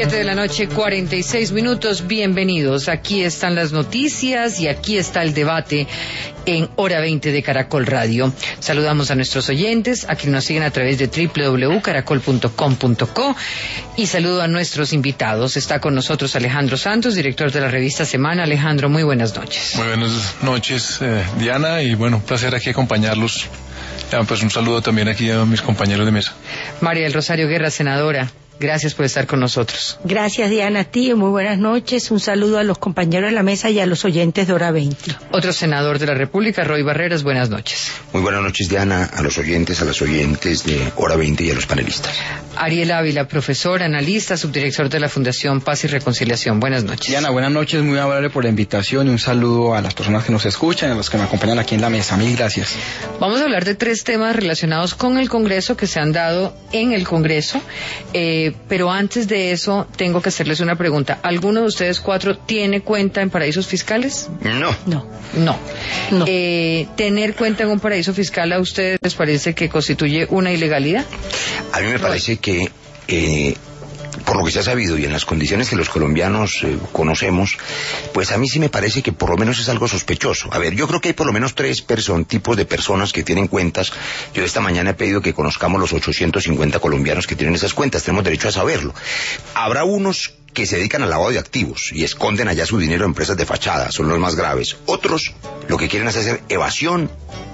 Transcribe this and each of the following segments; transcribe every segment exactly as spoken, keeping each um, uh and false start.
Siete de la noche, cuarenta y seis minutos. Bienvenidos. Aquí están las noticias y aquí está el debate en Hora veinte de Caracol Radio. Saludamos a nuestros oyentes, a quienes nos siguen a través de doble u doble u doble u punto caracol punto com punto co, y saludo a nuestros invitados. Está con nosotros Alejandro Santos, director de la revista Semana. Alejandro, muy buenas noches. Muy buenas noches, eh, Diana, y bueno, un placer aquí acompañarlos. Ya, pues un saludo también aquí a mis compañeros de mesa. María del Rosario Guerra, senadora. Gracias por estar con nosotros. Gracias, Diana, a ti. Muy buenas noches. Un saludo a los compañeros de la mesa y a los oyentes de Hora veinte. Otro senador de la República, Roy Barreras. Buenas noches. Muy buenas noches, Diana, a los oyentes, a las oyentes de Hora veinte y a los panelistas. Ariel Ávila, profesor, analista, subdirector de la Fundación Paz y Reconciliación. Buenas noches. Diana, buenas noches. Muy amable por la invitación y un saludo a las personas que nos escuchan y a los que me acompañan aquí en la mesa. Mil gracias. Vamos a hablar de tres temas relacionados con el Congreso que se han dado en el Congreso. Eh, Pero antes de eso, tengo que hacerles una pregunta. ¿Alguno de ustedes cuatro tiene cuenta en paraísos fiscales? No. No. No. No. Eh, ¿Tener cuenta en un paraíso fiscal a ustedes les parece que constituye una ilegalidad? A mí me parece que, eh, por lo que se ha sabido y en las condiciones que los colombianos eh, conocemos, pues a mí sí me parece que por lo menos es algo sospechoso. A ver, yo creo que hay por lo menos tres person, tipos de personas que tienen cuentas. Yo esta mañana he pedido que conozcamos los ochocientos cincuenta colombianos que tienen esas cuentas. Tenemos derecho a saberlo. Habrá unos que se dedican al lavado de activos y esconden allá su dinero en empresas de fachada, son los más graves. Otros lo que quieren es hacer evasión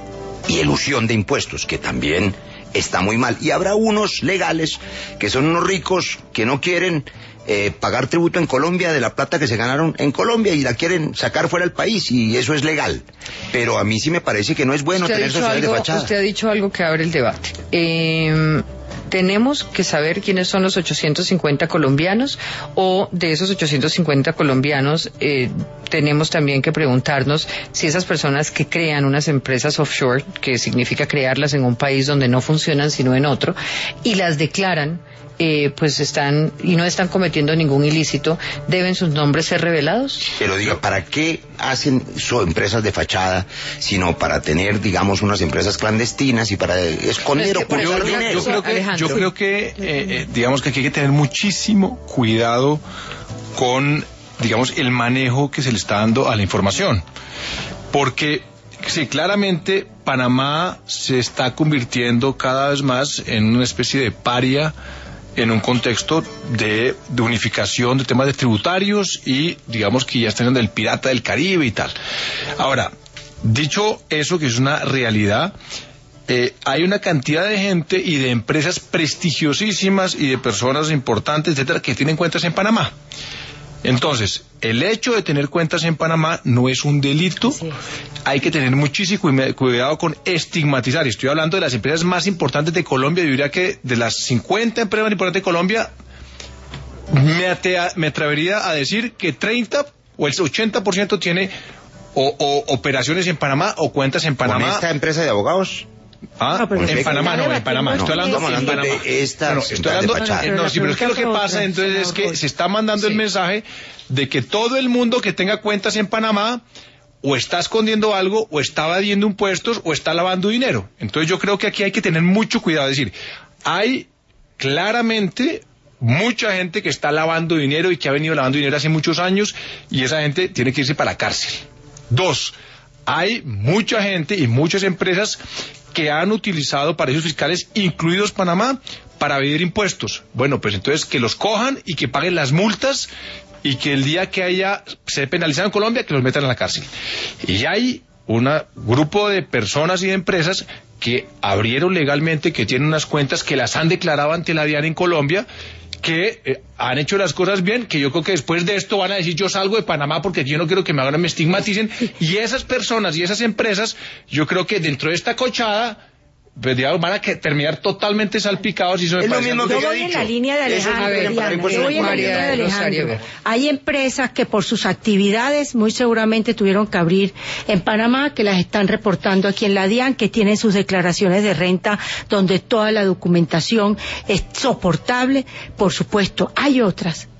y elusión de impuestos, que también está muy mal. Y habrá unos legales que son unos ricos que no quieren eh, pagar tributo en Colombia de la plata que se ganaron en Colombia y la quieren sacar fuera del país, y eso es legal. Pero a mí sí me parece que no es bueno tener sociedades de fachada. Usted ha dicho algo que abre el debate. Eh, tenemos que saber quiénes son los ochocientos cincuenta colombianos, o de esos ochocientos cincuenta colombianos eh, tenemos también que preguntarnos si esas personas que crean unas empresas offshore, que significa crearlas en un país donde no funcionan sino en otro, y las declaran, eh, pues están y no están cometiendo ningún ilícito, ¿deben sus nombres ser revelados? Pero diga, ¿para qué hacen sus empresas de fachada sino para tener, digamos, unas empresas clandestinas y para esconder o ocultar dinero? Yo creo que, yo creo que eh, eh, digamos que aquí hay que tener muchísimo cuidado con, digamos, el manejo que se le está dando a la información, porque sí, claramente Panamá se está convirtiendo cada vez más en una especie de paria en un contexto de, de unificación de temas de tributarios, y digamos que ya están en el pirata del Caribe y tal. Ahora, dicho eso, que es una realidad, eh, hay una cantidad de gente y de empresas prestigiosísimas y de personas importantes, etcétera, que tienen cuentas en Panamá. Entonces, el hecho de tener cuentas en Panamá no es un delito. Sí. Hay que tener muchísimo cuidado con estigmatizar. Y estoy hablando de las empresas más importantes de Colombia. Yo diría que de las cincuenta empresas más importantes de Colombia, me, atea, me atrevería a decir que treinta o el ochenta por ciento tiene o, o operaciones en Panamá o cuentas en Panamá. ¿Con esta empresa de abogados? Ah, no, en Panamá no, en Panamá. No, estoy hablando, estamos hablando en Panamá. de esta. No, estoy hablando, de no, no, sí, pero es que lo que pasa entonces es que se está mandando el mensaje de que todo el mundo que tenga cuentas en Panamá o está escondiendo algo, o está evadiendo impuestos, o está lavando dinero. Entonces yo creo que aquí hay que tener mucho cuidado. Es decir, hay claramente mucha gente que está lavando dinero y que ha venido lavando dinero hace muchos años, y esa gente tiene que irse para la cárcel. Dos, hay mucha gente y muchas empresas que han utilizado paraísos fiscales, incluidos Panamá, para evadir impuestos. Bueno, pues entonces que los cojan y que paguen las multas, y que el día que haya se penalizado en Colombia, que los metan en la cárcel. Y hay un grupo de personas y de empresas que abrieron legalmente, que tienen unas cuentas, que las han declarado ante la DIAN en Colombia, que eh, han hecho las cosas bien, que yo creo que después de esto van a decir: yo salgo de Panamá porque yo no quiero que me hagan, me estigmaticen. Y esas personas y esas empresas, yo creo que dentro de esta cochada, pues, digamos, van a que terminar totalmente salpicados. Y eso es lo mismo que yo yo voy he en dicho. la línea de Alejandro. A ver, Diana, yo voy en la línea de Alejandro. Hay empresas que por sus actividades muy seguramente tuvieron que abrir en Panamá, que las están reportando aquí en la DIAN, que tienen sus declaraciones de renta donde toda la documentación es soportable. Por supuesto, hay otras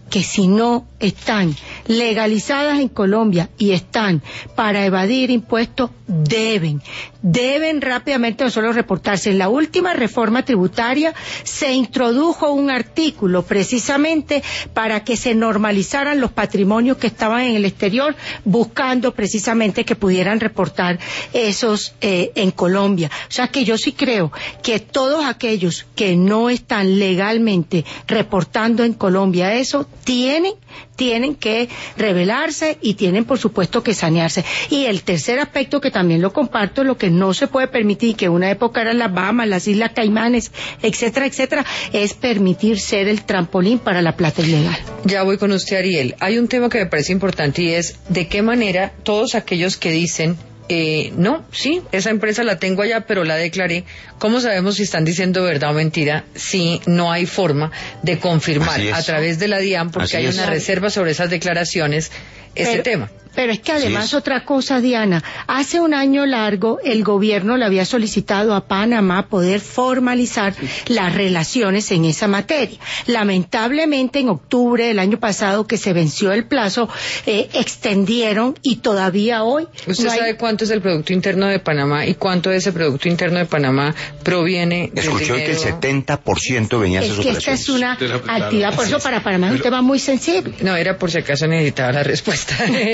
que si no están legalizadas en Colombia y están para evadir impuestos, deben, deben rápidamente no solo reportarse. En la última reforma tributaria se introdujo un artículo precisamente para que se normalizaran los patrimonios que estaban en el exterior, buscando precisamente que pudieran reportar esos eh, en Colombia. O sea que yo sí creo que todos aquellos que no están legalmente reportando en Colombia eso, tienen, tienen que rebelarse y tienen por supuesto que sanearse. Y el tercer aspecto que también lo comparto, lo que no se puede permitir, que una época eran las Bahamas, las Islas Caimanes, etcétera, etcétera, es permitir ser el trampolín para la plata ilegal. Ya voy con usted, Ariel. Hay un tema que me parece importante y es de qué manera todos aquellos que dicen Eh, no, sí, esa empresa la tengo allá, pero la declaré. ¿Cómo sabemos si están diciendo verdad o mentira si no hay forma de confirmar a través de la DIAN, porque Así hay es. una reserva sobre esas declaraciones, ese pero, tema? Pero es que además otra cosa, Diana, hace un año largo el gobierno le había solicitado a Panamá poder formalizar las relaciones en esa materia. Lamentablemente en octubre del año pasado, que se venció el plazo, eh, extendieron y todavía hoy... ¿Usted no sabe hay... cuánto es el Producto Interno de Panamá y cuánto de ese Producto Interno de Panamá proviene del Escuchó dinero? que el setenta por ciento venía de esas operaciones. Es que esta es una actividad, por eso para Panamá es un tema muy sensible. No, era por si acaso necesitaba la respuesta.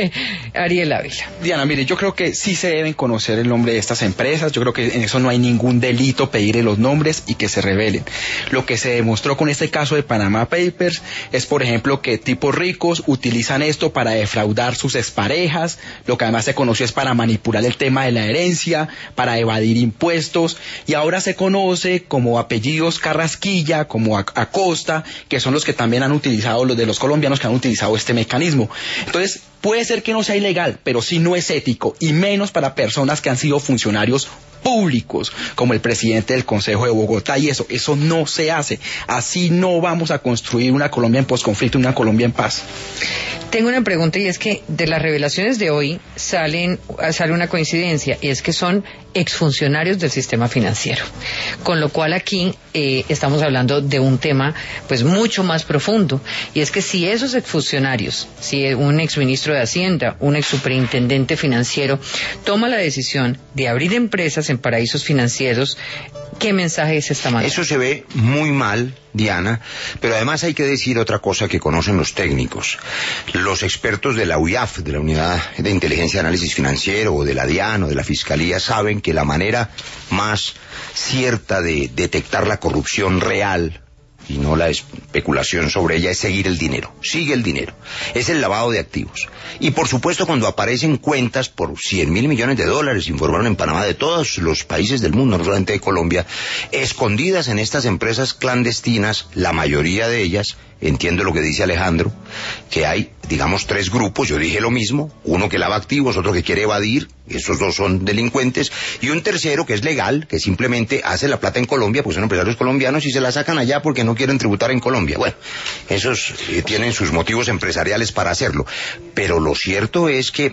Ariel Ávila. Diana, mire, yo creo que sí se deben conocer el nombre de estas empresas, yo creo que en eso no hay ningún delito pedirle los nombres y que se revelen. Lo que se demostró con este caso de Panama Papers es, por ejemplo, que tipos ricos utilizan esto para defraudar sus exparejas, lo que además se conoció es para manipular el tema de la herencia, para evadir impuestos, y ahora se conoce como apellidos Carrasquilla, como Acosta, que son los que también han utilizado, los de los colombianos que han utilizado este mecanismo. Entonces, puede ser que no sea ilegal, pero sí no es ético, y menos para personas que han sido funcionarios públicos, como el presidente del Consejo de Bogotá, y eso, eso no se hace. Así no vamos a construir una Colombia en posconflicto, una Colombia en paz. Tengo una pregunta, y es que de las revelaciones de hoy salen, sale una coincidencia, y es que son exfuncionarios del sistema financiero, con lo cual aquí eh, estamos hablando de un tema pues mucho más profundo, y es que si esos exfuncionarios, si un exministro de Hacienda, un exsuperintendente financiero toma la decisión de abrir empresas en paraísos financieros, ¿qué mensaje se está mandando? Eso se ve muy mal, Diana, pero además hay que decir otra cosa que conocen los técnicos. Los expertos de la U I A F, de la Unidad de Inteligencia y Análisis Financiero, o de la DIAN, o de la Fiscalía, saben que la manera más cierta de detectar la corrupción real y no la especulación sobre ella es seguir el dinero, sigue el dinero, es el lavado de activos. Y por supuesto cuando aparecen cuentas por cien mil millones de dólares, informaron en Panamá, de todos los países del mundo, no solamente de Colombia, escondidas en estas empresas clandestinas, la mayoría de ellas, entiendo lo que dice Alejandro, que hay, digamos, tres grupos, yo dije lo mismo, uno que lava activos, otro que quiere evadir, esos dos son delincuentes, y un tercero que es legal, que simplemente hace la plata en Colombia, porque son empresarios colombianos y se la sacan allá porque no quieren tributar en Colombia. Bueno, esos eh, tienen sus motivos empresariales para hacerlo, pero lo cierto es que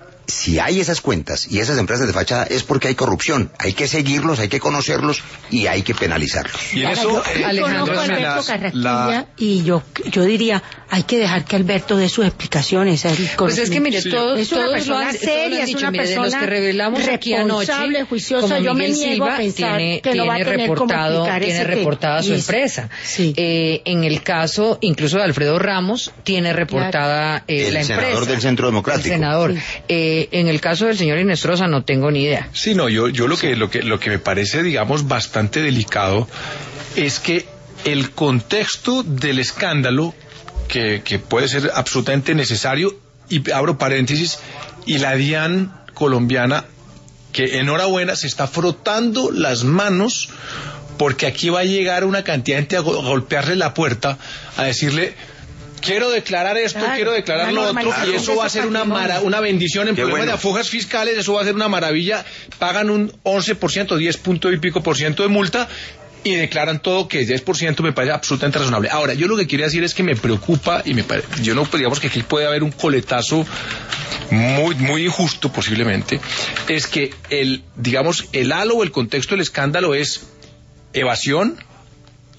si hay esas cuentas y esas empresas de fachada es porque hay corrupción, hay que seguirlos, hay que conocerlos y hay que penalizarlos. Y en eso, yo, Alejandro, conozco a Alberto Carrasquilla la... y yo yo diría, hay que dejar que Alberto dé sus explicaciones. Pues es que mire, sí. todos, es una todos persona lo han, seria, es una mire, persona de los que revelamos aquí anoche, juiciosa, como yo Miguel me niego Silva a pensar tiene, que no va a tener reportado, cómo explicar tiene ese reportada su empresa. Sí. Eh, en el caso, incluso de Alfredo Ramos, tiene reportada eh, el la empresa. El senador del Centro Democrático. El senador. Sí. Eh, en el caso del señor Inestrosa no tengo ni idea. Sí, no, yo, yo lo que, lo que, lo que me parece, digamos, bastante delicado es que el contexto del escándalo, que, que puede ser absolutamente necesario, y abro paréntesis, y la DIAN colombiana, que enhorabuena, se está frotando las manos, porque aquí va a llegar una cantidad de gente a golpearle la puerta, a decirle: quiero declarar esto, claro, quiero declarar lo otro, y eso va a ser una mara, una bendición en problemas bueno. de afugas fiscales, eso va a ser una maravilla. Pagan un once por ciento, diez punto y pico por ciento de multa y declaran todo, que diez por ciento me parece absolutamente razonable. Ahora, yo lo que quería decir es que me preocupa, y me pare... yo no, digamos que aquí puede haber un coletazo muy, muy injusto posiblemente, es que el, digamos, el halo o el contexto del escándalo es evasión,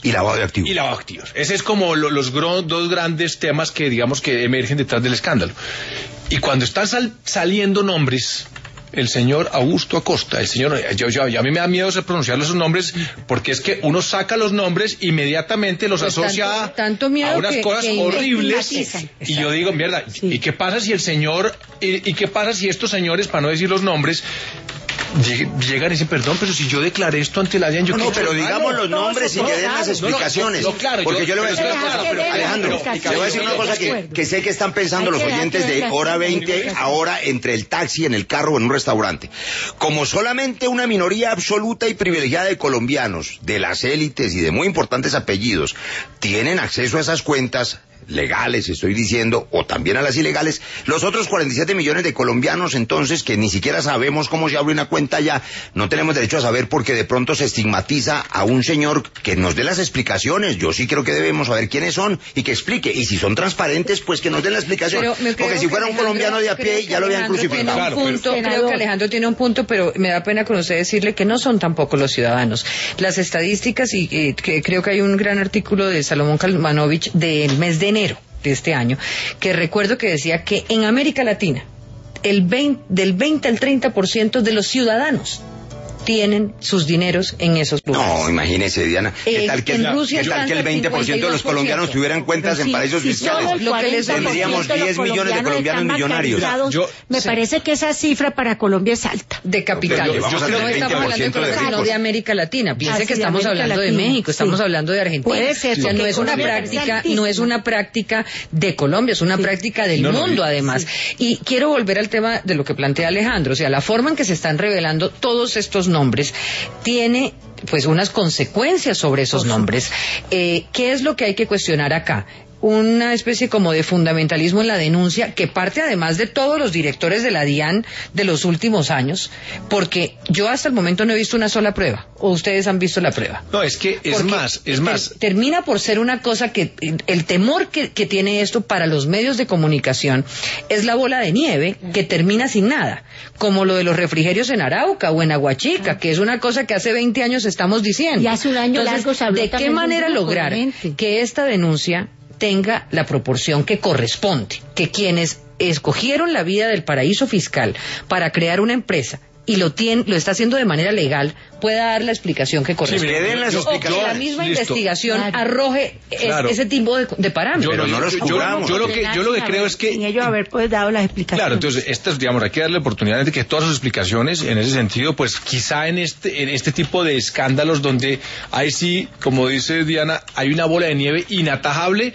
Y lavado de activos. Y lavado de activos. Ese es como lo, los gro, dos grandes temas que, digamos, que emergen detrás del escándalo. Y cuando están sal, saliendo nombres, el señor Augusto Acosta, el señor, yo, yo, yo, a mí me da miedo pronunciar esos nombres, porque es que uno saca los nombres, inmediatamente los pues asocia tanto, tanto miedo a unas que, cosas que horribles, y yo digo, mierda, sí. ¿y qué pasa si el señor, y, y qué pasa si estos señores, para no decir los nombres, llegan y dicen, perdón, pero si yo declaré esto ante la D I A N, yo no, no, pero digamos los nombres y que den las explicaciones. No, no, no, claro, porque yo, yo le voy a decir una cosa, pero Alejandro, le voy a decir una cosa que, que sé que están pensando los oyentes de Hora veinte ahora entre el taxi, en el carro o en un restaurante. Como solamente una minoría absoluta y privilegiada de colombianos, de las élites y de muy importantes apellidos, tienen acceso a esas cuentas legales, estoy diciendo, o también a las ilegales, los otros cuarenta y siete millones de colombianos, entonces, que ni siquiera sabemos cómo se abre una cuenta ya, no tenemos derecho a saber porque de pronto se estigmatiza a un señor que nos dé las explicaciones. Yo sí creo que debemos saber quiénes son y que explique, y si son transparentes, pues que nos den la explicación, porque si fuera un colombiano de a pie ya lo habían crucificado. Claro, punto, pero... Creo que Alejandro tiene un punto, pero me da pena con usted decirle que no son tampoco los ciudadanos. Las estadísticas, y eh, que creo que hay un gran artículo de Salomón Kalmanovich del mes de enero de este año, que recuerdo que decía que en América Latina el veinte, del veinte al treinta por ciento de los ciudadanos tienen sus dineros en esos lugares. No, imagínese, Diana. ¿Qué tal que, en la, Rusia ¿qué tal que el veinte por ciento de los colombianos tuvieran cuentas sí, en paraísos sí, fiscales? Lo que les tendríamos diez millones de colombianos millonarios. Yo, me sí. parece que esa cifra para Colombia es alta. De capital. Yo, yo, yo no estamos hablando de Colombia, sino de América Latina. Piense ah, que estamos hablando Latina. de México, estamos sí. hablando de Argentina. Puede ser, o sea, no es una práctica, no es una práctica de Colombia, es una sí. práctica del no, mundo, no, además. Sí. Y quiero volver al tema de lo que plantea Alejandro. O sea, la forma en que se están revelando todos estos nombres tiene pues unas consecuencias sobre esos nombres. Eh, ¿Qué es lo que hay que cuestionar acá? Una especie como de fundamentalismo en la denuncia que parte además de todos los directores de la D I A N de los últimos años, porque yo hasta el momento no he visto una sola prueba, o ustedes han visto la prueba. No, es que es porque más, es más. Ter, termina por ser una cosa que, el temor que, que tiene esto para los medios de comunicación es la bola de nieve que termina sin nada, como lo de los refrigerios en Arauca o en Aguachica, que es una cosa que hace veinte años estamos diciendo. Y hace un año Entonces, largo se habló ¿de qué manera lograr que esta denuncia tenga la proporción que corresponde, que quienes escogieron la vía del paraíso fiscal para crear una empresa y lo tiene, lo está haciendo de manera legal, pueda dar la explicación que corresponde? Sí, den las o que la misma listo. investigación claro. arroje claro. es, ese tipo de, de parámetros. Yo, Pero no los cubramos. Yo, yo, yo, lo que, yo lo que creo es que... Sin ellos haber pues dado las explicaciones. Claro, entonces, estas, digamos, hay que darle oportunidad de que todas sus explicaciones, en ese sentido, pues quizá en este, en este tipo de escándalos donde hay sí, como dice Diana, hay una bola de nieve inatajable,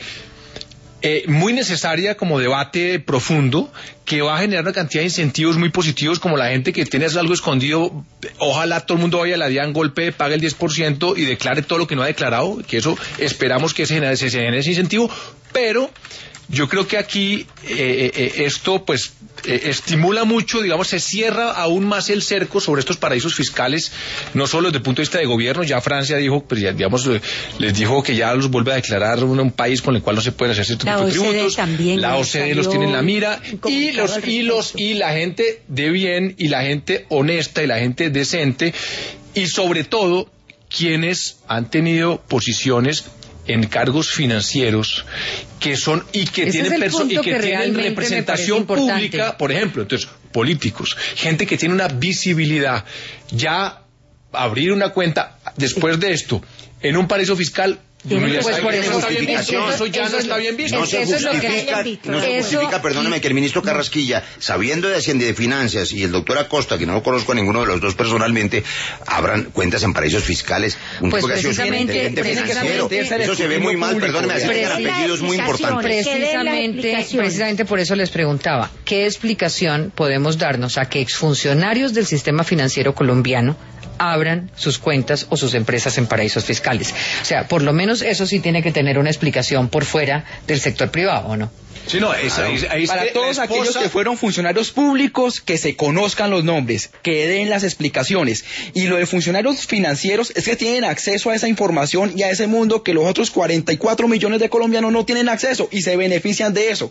Eh, muy necesaria como debate profundo, que va a generar una cantidad de incentivos muy positivos, como la gente que tiene algo escondido. Ojalá todo el mundo vaya a la D I A N, golpe, pague el diez por ciento y declare todo lo que no ha declarado, que eso esperamos que se genere, se genere ese incentivo, pero yo creo que aquí eh, eh, esto pues eh, estimula mucho, digamos, se cierra aún más el cerco sobre estos paraísos fiscales, no solo desde el punto de vista de gobierno. Ya Francia dijo, pues ya, digamos, les dijo que ya los vuelve a declarar un, un país con el cual no se pueden hacer ciertos tipos de tributos. También, la O C D los tiene en la mira, y los y los y la gente de bien y la gente honesta y la gente decente, y sobre todo quienes han tenido posiciones en cargos financieros que son y que Ese tienen es perso- y que, que tienen representación pública, por ejemplo, entonces políticos, gente que tiene una visibilidad. Ya abrir una cuenta después de esto en un paraíso fiscal, Pues está por bien, eso, no está bien visto. eso, eso ya eso, no está bien visto. No se eso justifica, es lo que, no se eso, justifica, perdóneme, que el ministro Carrasquilla, sabiendo de Hacienda y de Finanzas, y el doctor Acosta, que no lo conozco a ninguno de los dos personalmente, abran cuentas en paraísos fiscales. Un pues tipo que ha sido precisamente, financiero. Eso se ve muy mal, perdóneme, me hacen apellidos muy importantes. Precisamente, precisamente por eso les preguntaba, ¿qué explicación podemos darnos a que exfuncionarios del sistema financiero colombiano abran sus cuentas o sus empresas en paraísos fiscales? O sea, por lo menos eso sí tiene que tener una explicación por fuera del sector privado, ¿o no? Sí, no, es, ahí, ahí Para es, todos esposa... aquellos que fueron funcionarios públicos, que se conozcan los nombres, que den las explicaciones. Y lo de funcionarios financieros es que tienen acceso a esa información y a ese mundo que los otros cuarenta y cuatro millones de colombianos no tienen acceso y se benefician de eso.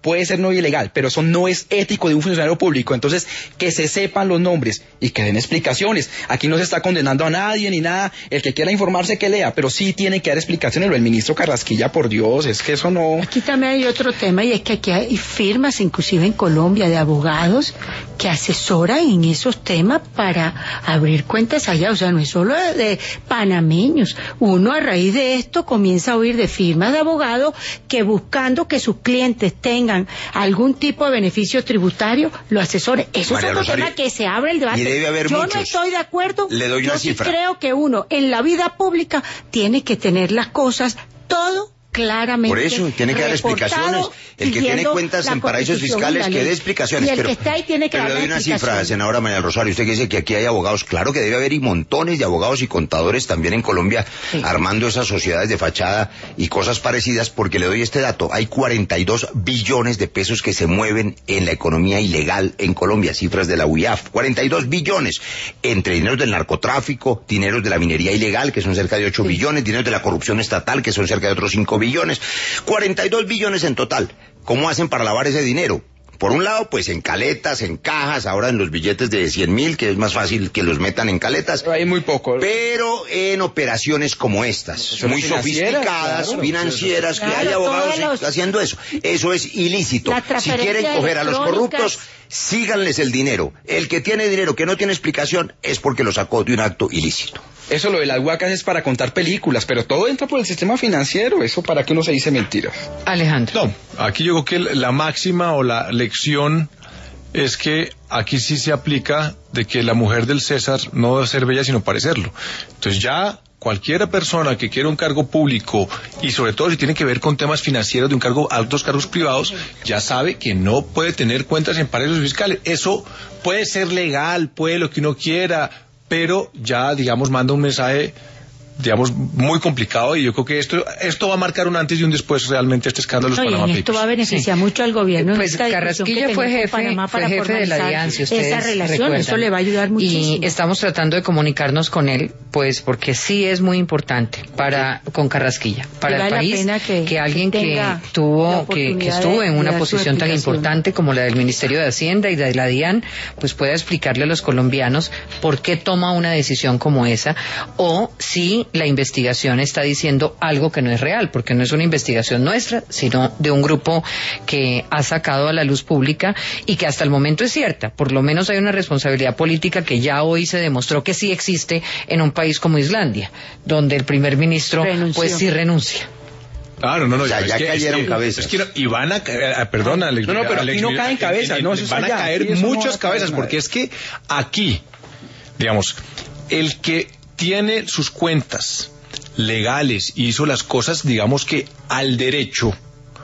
puede ser no ilegal, pero eso no es ético de un funcionario público. Entonces, que se sepan los nombres y que den explicaciones. Aquí no se está condenando a nadie ni nada. El que quiera informarse que lea, pero sí tiene que dar explicaciones. Lo del ministro Carrasquilla, por Dios, es que eso no... Aquí también hay otro tema, y es que aquí hay firmas, inclusive en Colombia, de abogados que asesoran en esos temas para abrir cuentas allá. O sea, no es solo de, de panameños. Uno a raíz de esto comienza a oír de firmas de abogados que, buscando que sus clientes tengan algún tipo de beneficio tributario, lo asesoren. Eso María es otro Rosario, tema que se abre el debate. y debe haber Yo muchos. no estoy de acuerdo. Le doy Yo una sí cifra. creo que uno en la vida pública tiene que tener las cosas todo claramente. Por eso, tiene que dar explicaciones. El que tiene cuentas en paraísos fiscales, que dé explicaciones. Y el pero, que está ahí tiene que pero dar le doy una cifra, explicaciones. senadora María Rosario. Usted que dice que aquí hay abogados. Claro que debe haber y montones de abogados y contadores también en Colombia, Sí. armando esas sociedades de fachada y cosas parecidas, porque le doy este dato. Hay cuarenta y dos billones de pesos que se mueven en la economía ilegal en Colombia, cifras de la U I A F. cuarenta y dos billones, entre dineros del narcotráfico, dineros de la minería ilegal, que son cerca de ocho Sí. billones, dineros de la corrupción estatal, que son cerca de otros cinco billones. cuarenta y dos billones en total. ¿Cómo hacen para lavar ese dinero? Por un lado, pues en caletas, en cajas, ahora en los billetes de cien mil, que es más fácil que los metan en caletas. Hay muy poco. Pero en operaciones como estas, Son muy financieras, sofisticadas, claro. financieras, que Claro, hay abogados todos los- haciendo eso. Eso es ilícito. La Si transferencia quieren coger a los electrónica. corruptos, síganles el dinero. El que tiene dinero que no tiene explicación es porque lo sacó de un acto ilícito. Eso lo de las huacas es para contar películas, pero todo entra por el sistema financiero. Eso para que uno se dice mentiras. Alejandro. No, aquí yo creo que la máxima o la lección es que aquí sí se aplica de que la mujer del César no debe ser bella sino parecerlo. Entonces ya cualquier persona que quiera un cargo público y sobre todo si tiene que ver con temas financieros de un cargo, altos cargos privados, ya sabe que no puede tener cuentas en paraísos fiscales. Eso puede ser legal, puede lo que uno quiera, pero ya, digamos, manda un mensaje, digamos, muy complicado, y yo creo que esto esto va a marcar un antes y un después realmente este escándalo de los No, y Panama en esto Papers. va a beneficiar Sí. mucho al gobierno. en Pues esta discusión Carrasquilla que fue tenía con jefe, Panamá fue para jefe de la formalizar DIAN, si ustedes esa relación. recuerdan. Eso le va a ayudar muchísimo. Y estamos tratando de comunicarnos con él, pues porque sí es muy importante para con Carrasquilla, para Y el vale la país, pena que- que alguien que que tenga la tuvo, que, que oportunidad estuvo de- en de una dar su posición tan explicación. importante como la del Ministerio de Hacienda y de la DIAN, pues pueda explicarle a los colombianos por qué toma una decisión como esa, o si la investigación está diciendo algo que no es real, porque no es una investigación nuestra, sino de un grupo que ha sacado a la luz pública y que hasta el momento es cierta. Por lo menos hay una responsabilidad política que ya hoy se demostró que sí existe en un país como Islandia, donde el primer ministro Renunció. pues sí renuncia. Claro, no, no, O sea, es ya que- cayeron es que- cabezas. Es que no- y van a caer, ah, perdona, Alex. No, no, pero Alex, aquí no mira, caen en- cabezas, en- no, en- eso está van a allá, caer aquí eso no muchas va a caer cabezas, nada. porque es que aquí, digamos, el que tiene sus cuentas legales y hizo las cosas, digamos que al derecho,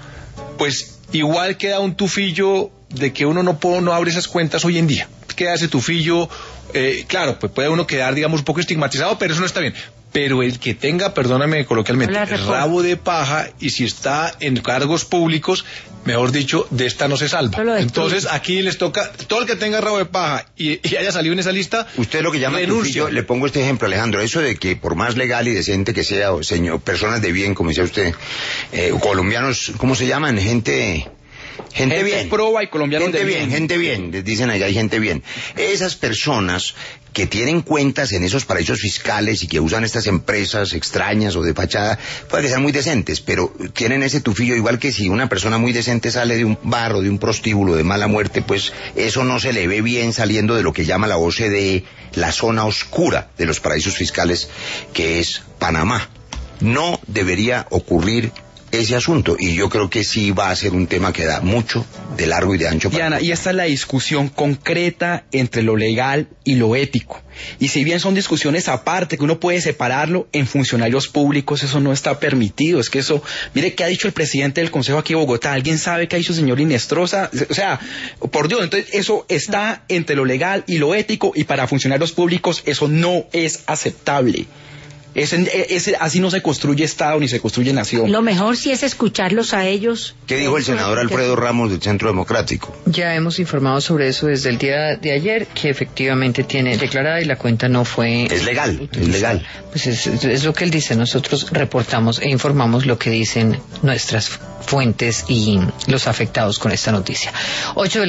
pues igual queda un tufillo de que uno no, puede, no abre esas cuentas hoy en día. Queda ese tufillo, eh, claro, pues puede uno quedar, digamos, un poco estigmatizado, pero eso no está bien. Pero el que tenga, perdóname coloquialmente, La el reforma. rabo de paja, y si está en cargos públicos, mejor dicho, de esta no se salva. Solo destruye. Entonces aquí les toca, todo el que tenga rabo de paja y, y haya salido en esa lista, Usted lo que llama renuncia. tufillo, le pongo este ejemplo, Alejandro, eso de que por más legal y decente que sea, o señor, personas de bien, como decía usted, eh, colombianos, ¿cómo se llaman? Gente... Gente, Gente bien. proba y colombianos gente de bien, bien. gente bien, les dicen allá hay gente bien. Esas personas que tienen cuentas en esos paraísos fiscales y que usan estas empresas extrañas o de fachada, puede que sean muy decentes, pero tienen ese tufillo, igual que si una persona muy decente sale de un bar o de un prostíbulo de mala muerte, pues eso no se le ve bien saliendo de lo que llama la O C D E, la zona oscura de los paraísos fiscales, que es Panamá. No debería ocurrir ese asunto, y yo creo que sí va a ser un tema que da mucho de largo y de ancho para... Diana, y esta es la discusión concreta entre lo legal y lo ético. Y si bien son discusiones aparte, que uno puede separarlo, en funcionarios públicos eso no está permitido. Es que eso, mire qué ha dicho el presidente del Consejo aquí de Bogotá, ¿alguien sabe qué ha dicho el señor Inestrosa? O sea, por Dios, entonces eso está entre lo legal y lo ético, y para funcionarios públicos eso no es aceptable. Es, es, así no se construye Estado ni se construye nación. Lo mejor sí es escucharlos a ellos. ¿Qué dijo el senador Alfredo Ramos del Centro Democrático? Ya hemos informado sobre eso desde el día de ayer, que efectivamente tiene declarada y la cuenta no fue... Es legal, utilizada. Es legal. Pues es, es lo que él dice. Nosotros reportamos e informamos lo que dicen nuestras fuentes y los afectados con esta noticia. Ocho de la